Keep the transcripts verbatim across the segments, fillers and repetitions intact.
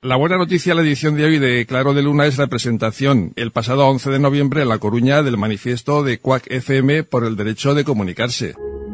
La buena noticia de la edición de hoy de Claro de Luna es la presentación el pasado once de noviembre en La Coruña del manifiesto de Quack F M por el derecho de comunicarse.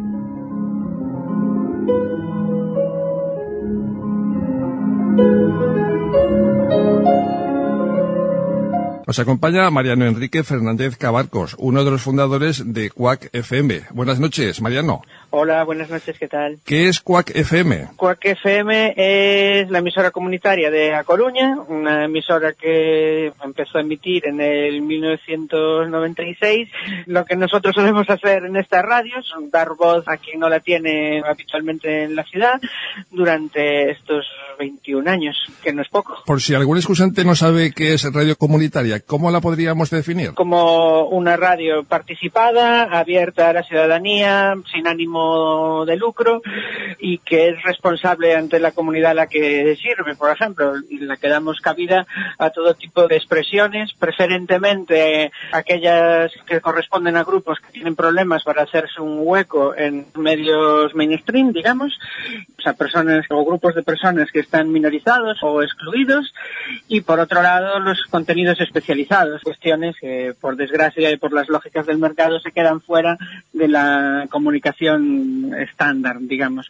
Nos acompaña Mariano Enrique Fernández Cabarcos, uno de los fundadores de Quack F M. Buenas noches, Mariano. Hola, buenas noches, ¿qué tal? ¿Qué es Quack F M? Quack F M es la emisora comunitaria de A Coruña, una emisora que empezó a emitir en el mil novecientos noventa y seis. Lo que nosotros solemos hacer en esta radio es dar voz a quien no la tiene habitualmente en la ciudad durante estos veintiún años, que no es poco. Por si algún excusante no sabe qué es radio comunitaria, ¿cómo la podríamos definir? Como una radio participada, abierta a la ciudadanía, sin ánimo de lucro y que es responsable ante la comunidad a la que sirve, por ejemplo, y la que damos cabida a todo tipo de expresiones, preferentemente aquellas que corresponden a grupos que tienen problemas para hacerse un hueco en medios mainstream, digamos, o sea, personas o grupos de personas que están minorizados o excluidos, y por otro lado los contenidos especializados, cuestiones que por desgracia y por las lógicas del mercado se quedan fuera de la comunicación estándar, digamos.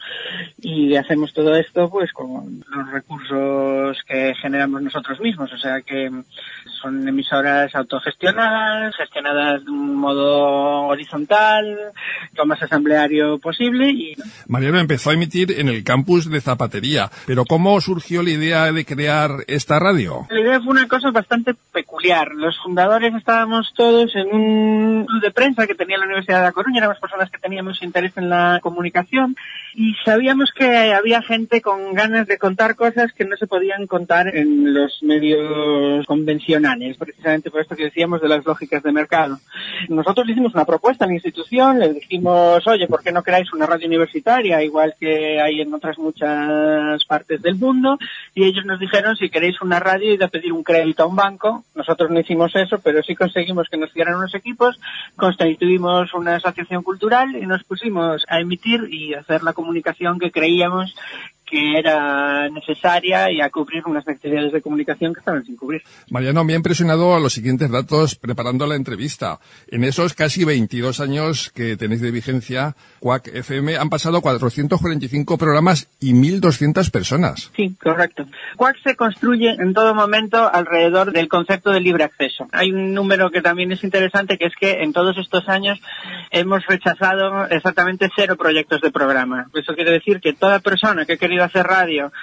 Y hacemos todo esto pues con los recursos que generamos nosotros mismos, o sea que son emisoras autogestionadas, gestionadas de un modo horizontal, lo más asambleario posible. Y Mariano empezó a emitir en el campus de Zapatería, pero ¿cómo surgió la idea de crear esta radio? La idea fue una cosa bastante peculiar. Los fundadores estábamos todos en un club de prensa que tenía la Universidad de La Coruña, éramos personas que teníamos interés en la comunicación y sabíamos que había gente con ganas de contar cosas que no se podían contar en los medios convencionales, precisamente por esto que decíamos de las lógicas de mercado. Nosotros le hicimos una propuesta a la institución, le dijimos, oye, ¿por qué no creáis una radio universitaria, igual que hay en otras muchas partes del mundo? Y ellos nos dijeron, si queréis una radio, id a pedir un crédito a un banco. Nosotros no hicimos eso, pero sí conseguimos que nos dieran unos equipos, constituimos una asociación cultural y nos pusimos a emitir y hacer la comunicación que creíamos que era necesaria y a cubrir unas necesidades de comunicación que estaban sin cubrir. Mariano, me ha impresionado los siguientes datos preparando la entrevista. En esos casi veintidós años que tenéis de vigencia, Quack F M, han pasado cuatrocientos cuarenta y cinco programas y mil doscientas personas. Sí, correcto. Quack se construye en todo momento alrededor del concepto de libre acceso. Hay un número que también es interesante, que es que en todos estos años hemos rechazado exactamente cero proyectos de programa. Eso quiere decir que toda persona que ha querido hacer radio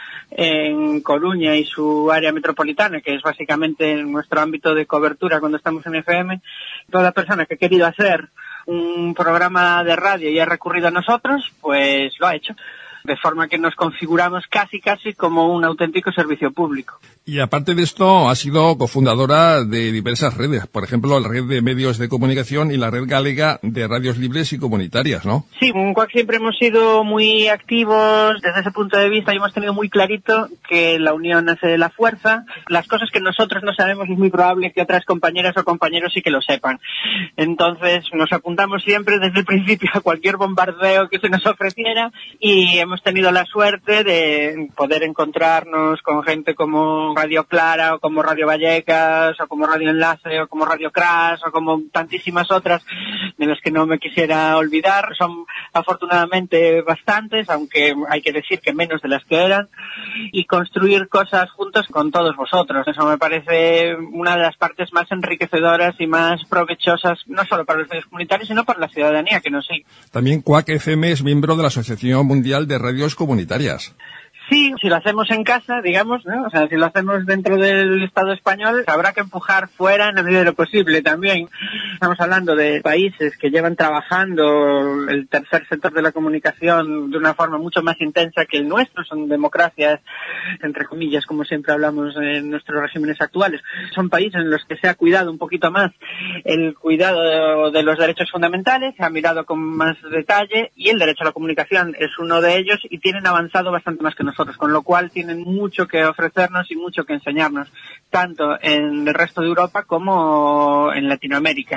en Coruña y su área metropolitana, que es básicamente nuestro ámbito de cobertura cuando estamos en F M, toda persona que ha querido hacer un programa de radio y ha recurrido a nosotros, pues lo ha hecho. De forma que nos configuramos casi casi como un auténtico servicio público. Y aparte de esto, ha sido cofundadora de diversas redes, por ejemplo, la red de medios de comunicación y la red galega de radios libres y comunitarias, ¿no? Sí, en Quack siempre hemos sido muy activos desde ese punto de vista y hemos tenido muy clarito que la unión hace de la fuerza. Las cosas que nosotros no sabemos es muy probable que otras compañeras o compañeros sí que lo sepan. Entonces nos apuntamos siempre desde el principio a cualquier bombardeo que se nos ofreciera y hemos tenido la suerte de poder encontrarnos con gente como Radio Clara, o como Radio Vallecas, o como Radio Enlace, o como Radio Crash, o como tantísimas otras de las que no me quisiera olvidar. Son afortunadamente bastantes, aunque hay que decir que menos de las que eran, y construir cosas juntos con todos vosotros. Eso me parece una de las partes más enriquecedoras y más provechosas, no solo para los medios comunitarios, sino para la ciudadanía que nos sigue. También Quack F M es miembro de la Asociación Mundial de Radios Comunitarias. Sí, si lo hacemos en casa, digamos, ¿no? O sea, si lo hacemos dentro del Estado español, habrá que empujar fuera en la medida de lo posible también. Estamos hablando de países que llevan trabajando el tercer sector de la comunicación de una forma mucho más intensa que el nuestro. Son democracias, entre comillas, como siempre hablamos en nuestros regímenes actuales. Son países en los que se ha cuidado un poquito más el cuidado de los derechos fundamentales, se ha mirado con más detalle y el derecho a la comunicación es uno de ellos y tienen avanzado bastante más que nosotros. Con lo cual tienen mucho que ofrecernos y mucho que enseñarnos, tanto en el resto de Europa como en Latinoamérica.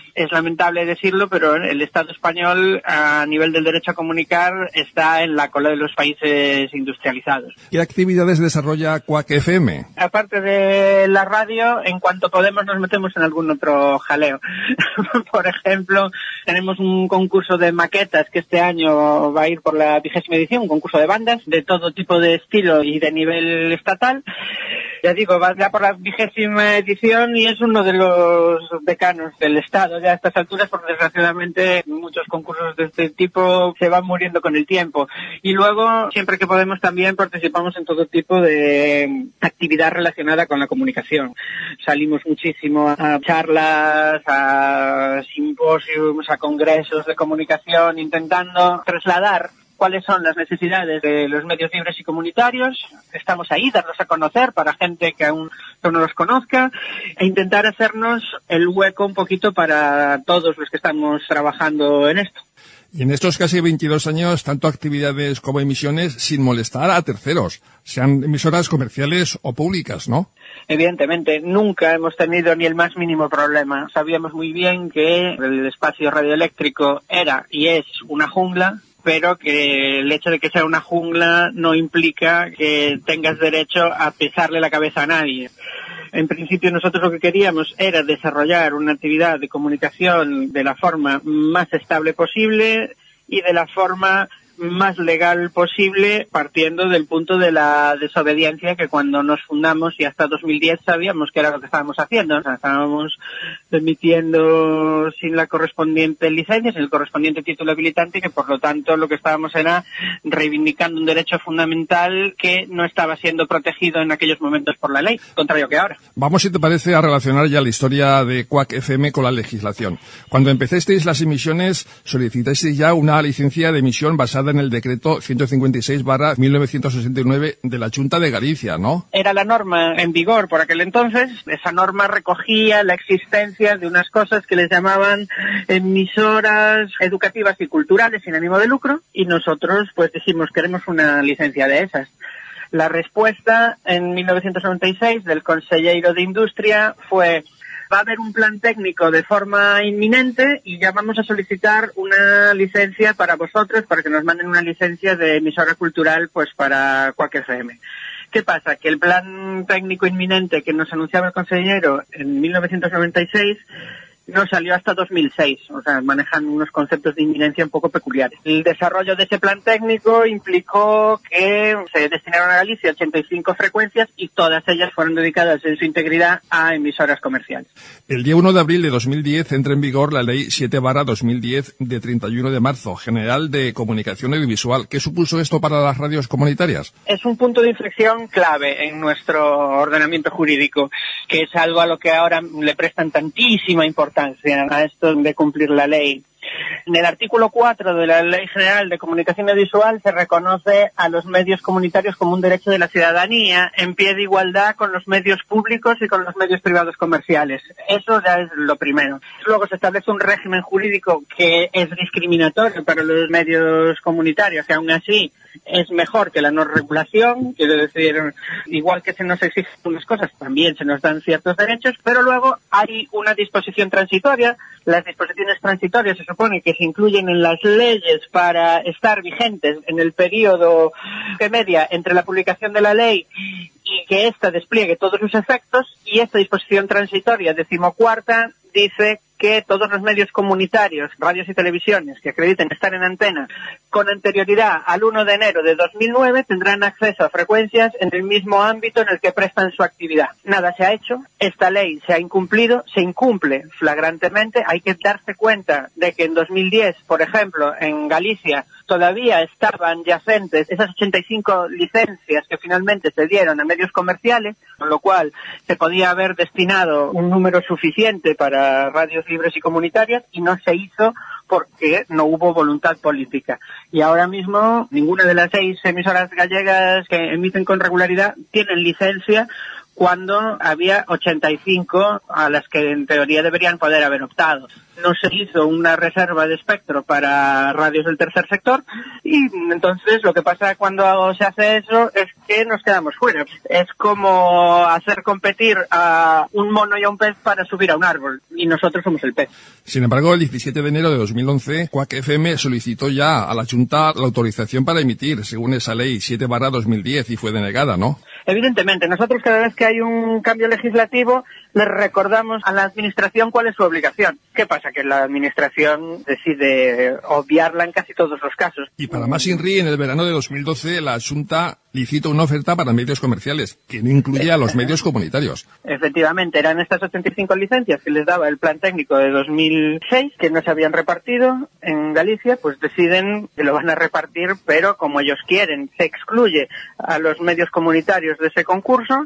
Es lamentable decirlo, pero el Estado español, a nivel del derecho a comunicar, está en la cola de los países industrializados. ¿Qué actividades desarrolla Quack F M? Aparte de la radio, en cuanto podemos nos metemos en algún otro jaleo. Por ejemplo, tenemos un concurso de maquetas que este año va a ir por la vigésima edición, un concurso de bandas de todo tipo de estilo y de nivel estatal. Ya digo, va ya por la vigésima edición y es uno de los decanos del Estado ya a estas alturas, porque desgraciadamente muchos concursos de este tipo se van muriendo con el tiempo. Y luego, siempre que podemos, también participamos en todo tipo de actividad relacionada con la comunicación. Salimos muchísimo a charlas, a simposios, a congresos de comunicación, intentando trasladar cuáles son las necesidades de los medios libres y comunitarios. Estamos ahí, darlos a conocer para gente que aún no los conozca e intentar hacernos el hueco un poquito para todos los que estamos trabajando en esto. Y en estos casi veintidós años, tanto actividades como emisiones sin molestar a terceros, sean emisoras comerciales o públicas, ¿no? Evidentemente, nunca hemos tenido ni el más mínimo problema. Sabíamos muy bien que el espacio radioeléctrico era y es una jungla, pero que el hecho de que sea una jungla no implica que tengas derecho a pisarle la cabeza a nadie. En principio nosotros lo que queríamos era desarrollar una actividad de comunicación de la forma más estable posible y de la forma más legal posible, partiendo del punto de la desobediencia, que cuando nos fundamos y hasta dos mil diez sabíamos que era lo que estábamos haciendo. O sea, estábamos emitiendo sin la correspondiente licencia, sin el correspondiente título habilitante, que por lo tanto lo que estábamos era reivindicando un derecho fundamental que no estaba siendo protegido en aquellos momentos por la ley, contrario que ahora. Vamos, si te parece, a relacionar ya la historia de Quack F M con la legislación. Cuando empezasteis las emisiones, solicitasteis ya una licencia de emisión basada en el decreto ciento cincuenta y seis barra mil novecientos sesenta y nueve de la Xunta de Galicia, ¿no? Era la norma en vigor por aquel entonces. Esa norma recogía la existencia de unas cosas que les llamaban emisoras educativas y culturales sin ánimo de lucro, y nosotros pues dijimos, queremos una licencia de esas. La respuesta en mil novecientos noventa y seis del Conselleiro de Industria fue: va a haber un plan técnico de forma inminente y ya vamos a solicitar una licencia para vosotros, para que nos manden una licencia de emisora cultural pues para Quack F M. ¿Qué pasa? Que el plan técnico inminente que nos anunciaba el consejero en mil novecientos noventa y seis no salió hasta dos mil seis, o sea, manejan unos conceptos de inminencia un poco peculiares. El desarrollo de ese plan técnico implicó que se destinaron a Galicia ochenta y cinco frecuencias y todas ellas fueron dedicadas en su integridad a emisoras comerciales. El día uno de abril de dos mil diez entra en vigor la Ley siete barra dos mil diez de treinta y uno de marzo, General de Comunicación Audiovisual. ¿Qué supuso esto para las radios comunitarias? Es un punto de inflexión clave en nuestro ordenamiento jurídico, que es algo a lo que ahora le prestan tantísima importancia a esto de cumplir la ley. En el artículo cuatro de la Ley General de Comunicación Audiovisual se reconoce a los medios comunitarios como un derecho de la ciudadanía en pie de igualdad con los medios públicos y con los medios privados comerciales. Eso ya es lo primero. Luego se establece un régimen jurídico que es discriminatorio para los medios comunitarios, que aún así es mejor que la no regulación. Quiero decir, igual que se nos exigen unas cosas, también se nos dan ciertos derechos, pero luego hay una disposición transitoria. Las disposiciones transitorias se supone que se incluyen en las leyes para estar vigentes en el periodo que media entre la publicación de la ley y que ésta despliegue todos sus efectos, y esta disposición transitoria decimocuarta dice que todos los medios comunitarios, radios y televisiones que acrediten estar en antena con anterioridad al uno de enero de dos mil nueve tendrán acceso a frecuencias en el mismo ámbito en el que prestan su actividad. Nada se ha hecho, esta ley se ha incumplido, se incumple flagrantemente. Hay que darse cuenta de que en dos mil diez, por ejemplo, en Galicia todavía estaban yacentes esas ochenta y cinco licencias que finalmente se dieron a medios comerciales, con lo cual se podía haber destinado un número suficiente para radios libres y comunitarias, y no se hizo porque no hubo voluntad política. Y ahora mismo ninguna de las seis emisoras gallegas que emiten con regularidad tienen licencia, cuando había ochenta y cinco a las que en teoría deberían poder haber optado. No se hizo una reserva de espectro para radios del tercer sector y entonces lo que pasa cuando se hace eso es que nos quedamos fuera. Es como hacer competir a un mono y a un pez para subir a un árbol y nosotros somos el pez. Sin embargo, el diecisiete de enero de dos mil once, Quack F M solicitó ya a la Junta la autorización para emitir, según esa ley siete barra dos mil diez, y fue denegada, ¿no? Evidentemente, nosotros cada vez que hay un cambio legislativo les recordamos a la Administración cuál es su obligación. ¿Qué pasa? Que la Administración decide obviarla en casi todos los casos. Y para más Inri, en el verano de dos mil doce, la Junta licitó una oferta para medios comerciales, que no incluye a los medios comunitarios. Efectivamente, eran estas ochenta y cinco licencias que les daba el plan técnico de dos mil seis, que no se habían repartido en Galicia, pues deciden que lo van a repartir, pero como ellos quieren. Se excluye a los medios comunitarios de ese concurso.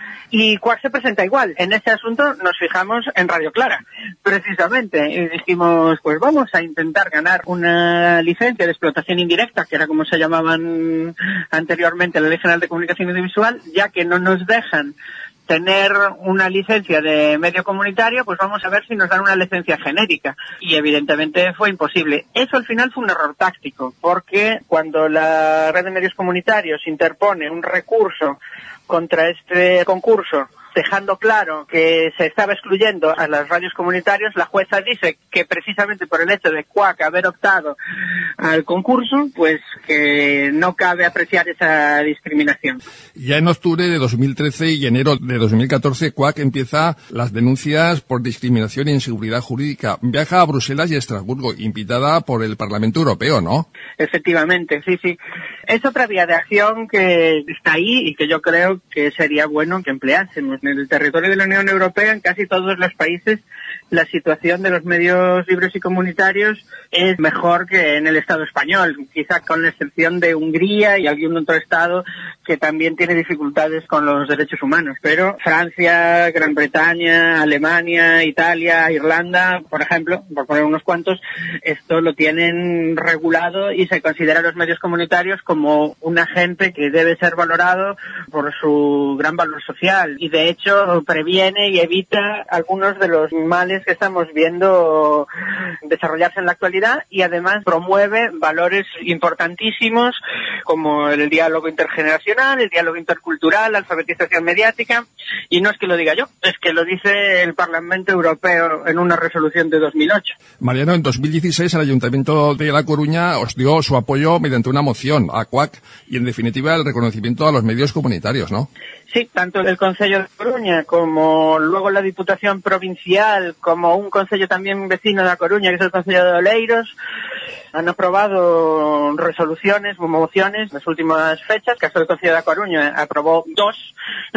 Y Quack se presenta igual. En ese asunto nos fijamos en Radio Clara, precisamente. Y dijimos, pues vamos a intentar ganar una licencia de explotación indirecta, que era como se llamaban anteriormente la Ley General de Comunicación Audiovisual, ya que no nos dejan tener una licencia de medio comunitario, pues vamos a ver si nos dan una licencia genérica. Y evidentemente fue imposible. Eso al final fue un error táctico, porque cuando la red de medios comunitarios interpone un recurso contra este concurso, dejando claro que se estaba excluyendo a las radios comunitarias, la jueza dice que precisamente por el hecho de Quack haber optado al concurso, pues que no cabe apreciar esa discriminación. Ya en octubre de dos mil trece y enero de dos mil catorce, Quack empieza las denuncias por discriminación e inseguridad jurídica. Viaja a Bruselas y a Estrasburgo, invitada por el Parlamento Europeo, ¿no? Efectivamente, sí, sí. Es otra vía de acción que está ahí y que yo creo que sería bueno que empleásemos. En el territorio de la Unión Europea, en casi todos los países, la situación de los medios libres y comunitarios es mejor que en el Estado español, quizá con la excepción de Hungría y algún otro Estado que también tiene dificultades con los derechos humanos. Pero Francia, Gran Bretaña, Alemania, Italia, Irlanda, por ejemplo, por poner unos cuantos, esto lo tienen regulado y se considera a los medios comunitarios como un agente que debe ser valorado por su gran valor social y de hecho previene y evita algunos de los males que estamos viendo desarrollarse en la actualidad y además promueve valores importantísimos como el diálogo intergeneracional, el diálogo intercultural, la alfabetización mediática, y no es que lo diga yo, es que lo dice el Parlamento Europeo en una resolución de dos mil ocho. Mariano, en dos mil dieciséis el Ayuntamiento de La Coruña os dio su apoyo mediante una moción a Quack y en definitiva el reconocimiento a los medios comunitarios, ¿no? Sí, tanto el Concello de Coruña como luego la Diputación Provincial, como un concello también vecino de La Coruña, que es el Concello de Oleiros, han aprobado resoluciones o mociones en las últimas fechas. El caso del Concello de La Coruña aprobó dos,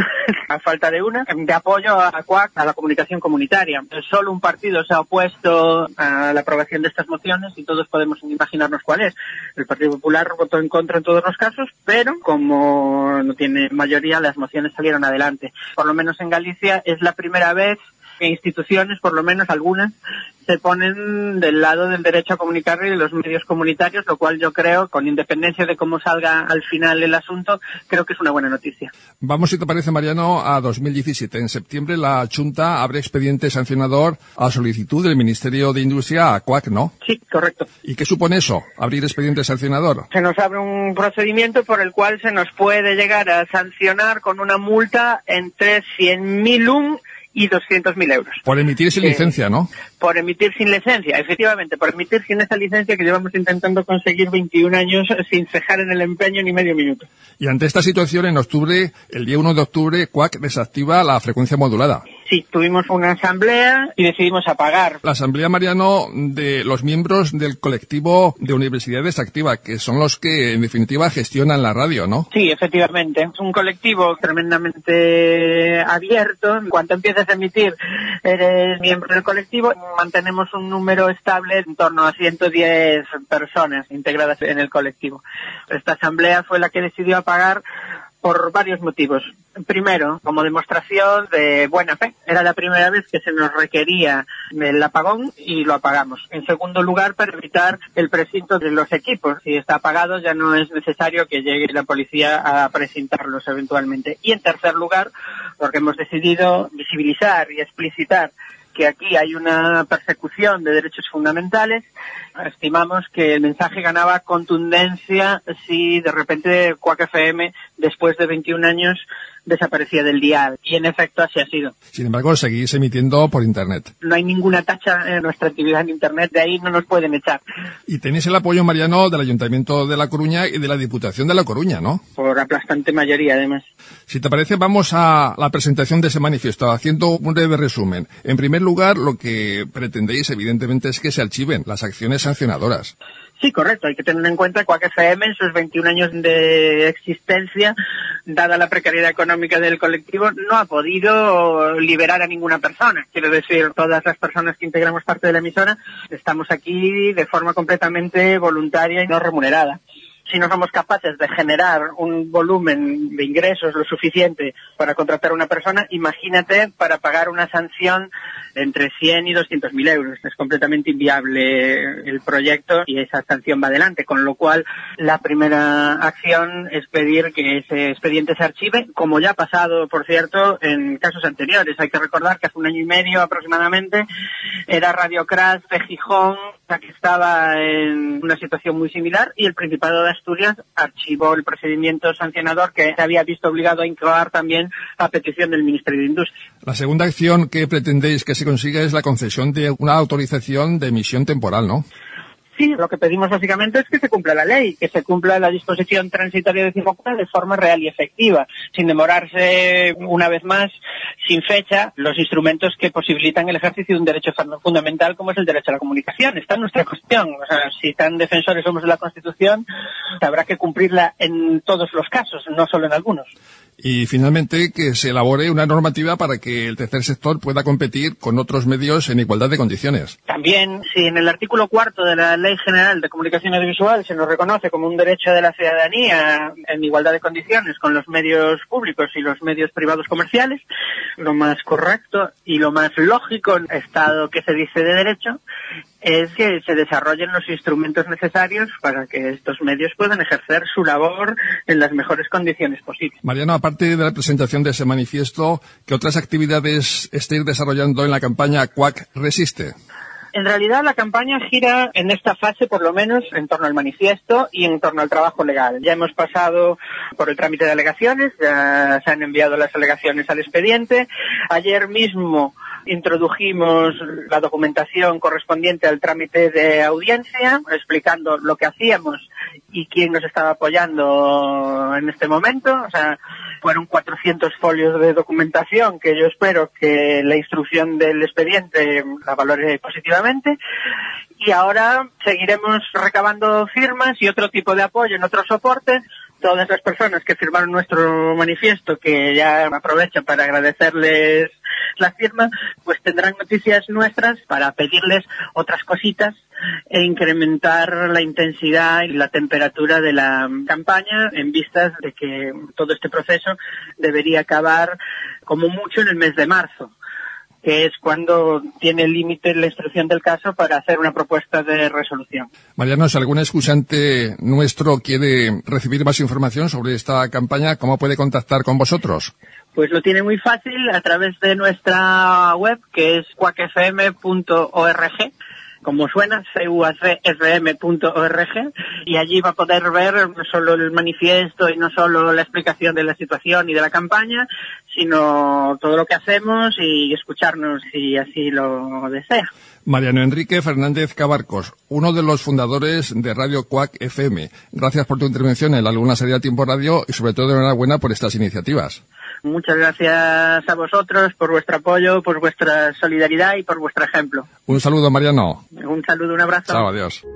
a falta de una, de apoyo a Quack, a la comunicación comunitaria. Solo un partido se ha opuesto a la aprobación de estas mociones y todos podemos imaginarnos cuál es. El Partido Popular votó en contra en todos los casos, pero como no tiene mayoría, las mociones salieron adelante. Por lo menos en Galicia es la primera vez que instituciones, por lo menos algunas, se ponen del lado del derecho a comunicar y de los medios comunitarios, lo cual yo creo, con independencia de cómo salga al final el asunto, creo que es una buena noticia. Vamos, si te parece, Mariano, a dos mil diecisiete. En septiembre la Junta abre expediente sancionador a solicitud del Ministerio de Industria a Quack, ¿no? Sí, correcto. ¿Y qué supone eso, abrir expediente sancionador? Se nos abre un procedimiento por el cual se nos puede llegar a sancionar con una multa entre cien mil un y doscientos mil euros. Por emitir sin eh, licencia, ¿no? Por emitir sin licencia, efectivamente, por emitir sin esa licencia que llevamos intentando conseguir veintiún años sin cejar en el empeño ni medio minuto. Y ante esta situación, en octubre, el día uno de octubre, Quack desactiva la frecuencia modulada. Sí, tuvimos una asamblea y decidimos apagar. La asamblea, Mariano, de los miembros del colectivo de Universidades Activa, que son los que, en definitiva, gestionan la radio, ¿no? Sí, efectivamente. Es un colectivo tremendamente abierto. En cuanto empiezas a emitir, eres miembro del colectivo. Mantenemos un número estable en torno a ciento diez personas integradas en el colectivo. Esta asamblea fue la que decidió apagar por varios motivos. Primero, como demostración de buena fe. Era la primera vez que se nos requería el apagón y lo apagamos. En segundo lugar, para evitar el precinto de los equipos. Si está apagado, ya no es necesario que llegue la policía a precintarlos eventualmente. Y en tercer lugar, porque hemos decidido visibilizar y explicitar que aquí hay una persecución de derechos fundamentales, estimamos que el mensaje ganaba contundencia si de repente Quack F M, después de veintiún años, desaparecía del dial. Y en efecto así ha sido. Sin embargo, seguís emitiendo por Internet. No hay ninguna tacha en nuestra actividad en Internet, de ahí no nos pueden echar. Y tenéis el apoyo, Mariano, del Ayuntamiento de La Coruña y de la Diputación de La Coruña, ¿no? Por aplastante mayoría, además. Si te parece, vamos a la presentación de ese manifiesto, haciendo un breve resumen. En primer lugar, lo que pretendéis, evidentemente, es que se archiven las acciones sancionadoras. Sí, correcto. Hay que tener en cuenta que Quack F M en sus veintiún años de existencia, dada la precariedad económica del colectivo, no ha podido liberar a ninguna persona. Quiero decir, todas las personas que integramos parte de la emisora estamos aquí de forma completamente voluntaria y no remunerada. Si no somos capaces de generar un volumen de ingresos lo suficiente para contratar a una persona, imagínate para pagar una sanción entre cien y doscientos mil euros. Es completamente inviable el proyecto y esa sanción va adelante, con lo cual la primera acción es pedir que ese expediente se archive, como ya ha pasado, por cierto, en casos anteriores. Hay que recordar que hace un año y medio aproximadamente era Radio Crash de Gijón, que estaba en una situación muy similar, y el Principado de Asturias archivó el procedimiento sancionador que se había visto obligado a incoar también a petición del Ministerio de Industria. La segunda acción que pretendéis que se consiga es la concesión de una autorización de emisión temporal, ¿no? Sí, lo que pedimos básicamente es que se cumpla la ley, que se cumpla la disposición transitoria decimocuarta de forma real y efectiva, sin demorarse una vez más, sin fecha, los instrumentos que posibilitan el ejercicio de un derecho fundamental como es el derecho a la comunicación. Está en nuestra cuestión. O sea, si tan defensores somos de la Constitución, habrá que cumplirla en todos los casos, no solo en algunos. Y finalmente que se elabore una normativa para que el tercer sector pueda competir con otros medios en igualdad de condiciones. También, si en el artículo cuarto de la Ley General de Comunicación Audiovisual se nos reconoce como un derecho de la ciudadanía en igualdad de condiciones con los medios públicos y los medios privados comerciales, lo más correcto y lo más lógico, Estado que se dice de derecho, es que se desarrollen los instrumentos necesarios para que estos medios puedan ejercer su labor en las mejores condiciones posibles. Mariano, aparte de la presentación de ese manifiesto, ¿qué otras actividades estáis desarrollando en la campaña Quack Resiste? En realidad la campaña gira en esta fase por lo menos en torno al manifiesto y en torno al trabajo legal. Ya hemos pasado por el trámite de alegaciones, ya se han enviado las alegaciones al expediente. Ayer mismo introdujimos la documentación correspondiente al trámite de audiencia, explicando lo que hacíamos y quién nos estaba apoyando en este momento. O sea, fueron cuatrocientos folios de documentación que yo espero que la instrucción del expediente la valore positivamente. Y ahora seguiremos recabando firmas y otro tipo de apoyo en otros soportes. Todas las personas que firmaron nuestro manifiesto, que ya aprovecho para agradecerles la firma, pues tendrán noticias nuestras para pedirles otras cositas e incrementar la intensidad y la temperatura de la campaña en vistas de que todo este proceso debería acabar como mucho en el mes de marzo, que es cuando tiene límite la instrucción del caso para hacer una propuesta de resolución. Mariano, si algún escuchante nuestro quiere recibir más información sobre esta campaña, ¿cómo puede contactar con vosotros? Pues lo tiene muy fácil a través de nuestra web, que es quack f m punto org, como suena, c u a c f m punto org, y allí va a poder ver no solo el manifiesto y no solo la explicación de la situación y de la campaña, sino todo lo que hacemos y escucharnos si así lo desea. Mariano Enrique Fernández Cabarcos, uno de los fundadores de Radio Quack F M. Gracias por tu intervención en la Luna Sería Tiempo Radio y sobre todo enhorabuena por estas iniciativas. Muchas gracias a vosotros por vuestro apoyo, por vuestra solidaridad y por vuestro ejemplo. Un saludo, Mariano. Un saludo, un abrazo. Chao, adiós.